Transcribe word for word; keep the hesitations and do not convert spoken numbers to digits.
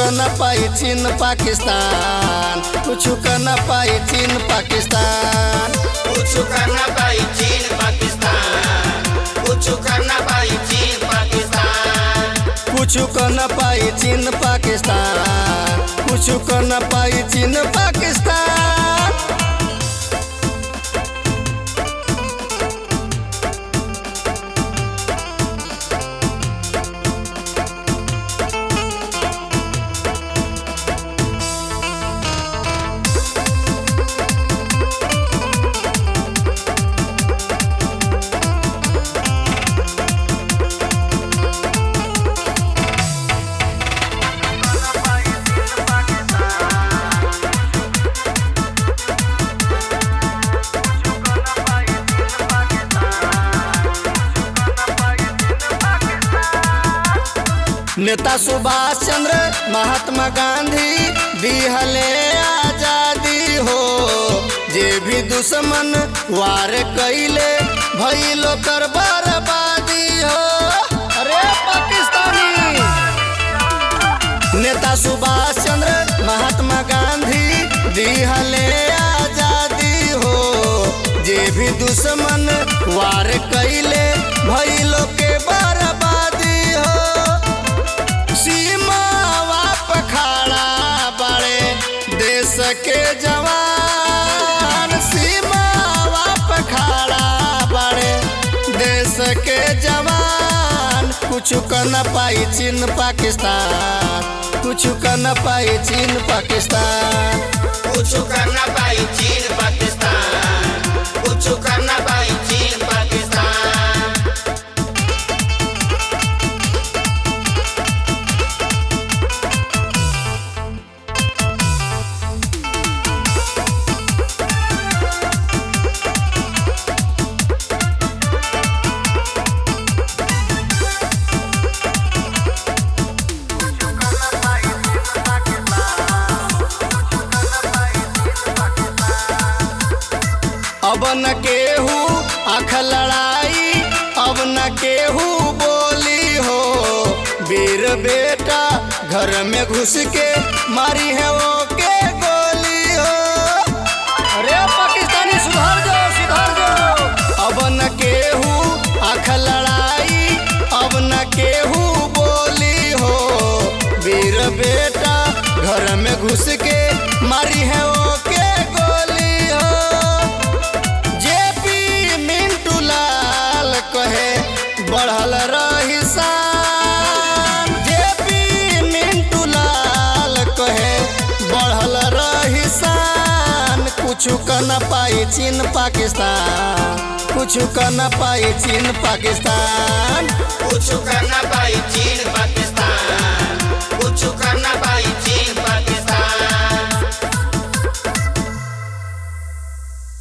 कर न पाई चीन पाकिस्तान, कुछ कर न पाई चीन पाकिस्तान, कुछ कर न पाई चीन पाकिस्तान, कुछ कर न पाई चीन पाकिस्तान, कुछ कर न पाई चीन पाकिस्तान, कुछ कर न पाई चीन पाकिस्तान। नेता सुभाष चंद्र महात्मा गांधी दिहले आजादी हो, जे भी दुश्मन वार कैले भइलो कर बर्बादी हो। अरे पाकिस्तानी नेता सुभाष चंद्र महात्मा गांधी दिहले आजादी हो, जे भी दुश्मन वार कैले भइलो के बर्बादी हो। सीमावा पे खड़ा बड़े देश के जवान, सीमावा पे खड़ा बड़े देश के जवान, कुछ कर न पाई चीन पाकिस्तान, कुछ कर न पाई चीन पाकिस्तान, कुछ कर न पाई चीन पाकिस्तान, कुछ कर न पाई चीन पाकिस्तान। अब न केहू आँख लड़ाई, अब न केहू बोली हो, वीर बेटा घर में घुस के मारी है वो के गोली हो। अरे पाकिस्तानी सुधर जाओ सुधर जाओ। अब न केहू आँख लड़ाई, अब न केहू बोली हो, वीर बेटा घर में घुस के मारी है वो के गोली हो। बढ़ल रही शान, जेपी मिंटू लाल कहे बढ़ल रही शान, कुछ कर न पाई चीन पाकिस्तान, कुछ कर न पाई चीन पाकिस्तान, कुछ कर न पाई चीन पाकिस्तान, कुछ कर न पाई